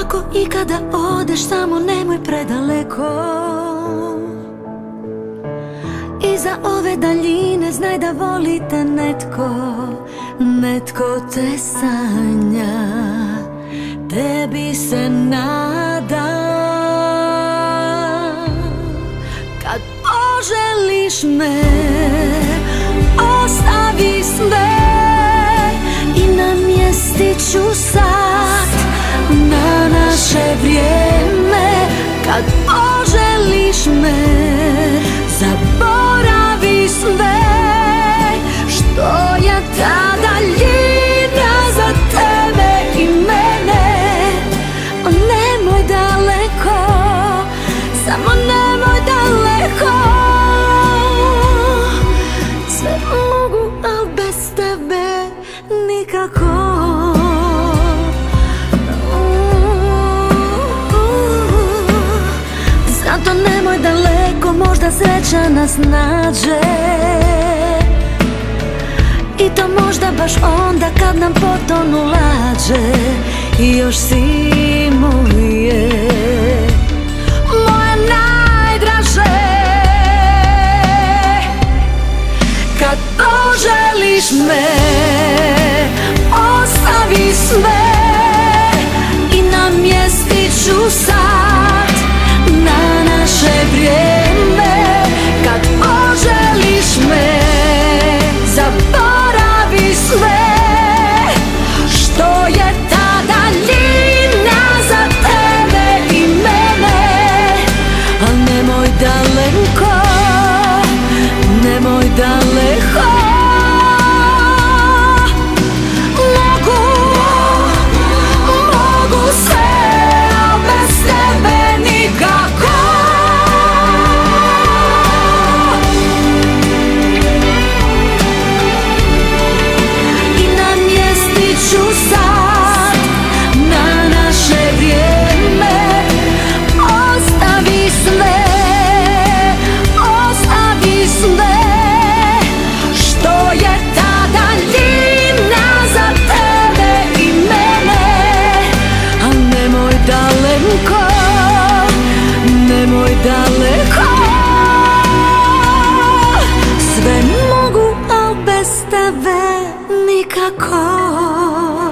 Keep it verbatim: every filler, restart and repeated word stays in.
Ako ikada odeš, samo nemoj predaleko. Iza ove daljine znaj da volite netko, netko te sanja, tebi se nada. Kad poželiš me, ostavi sve i namjestit ću sat na naše vrijeme. Kad poželiš me, zaboravi sve što je ta daljina za tebe i mene. O, nemoj daleko, samo nemoj daleko. Sve mogu, al bez tebe nikako. Zato nemoj daleko, možda sreća nas nađe. I to možda baš onda kad nam potonu lađe. I još si moje, moje najdraže. Kad poželiš me, ostavi sve i namjestit ću sat na naše vrijeme. Kad poželiš me, zaboravi sve što je ta daljina za tebe i mene. Al nemoj daleko, nemoj daleko. Mogu, mogu sve, al bez tebe nikako. I namjestit ću sad na naše vrijeme. Ostavi sve, ostavi sve što je ta daljina za tebe i mene. Al nemoj daleko, nemoj daleko. Sve mogu, al bez tebe nikako.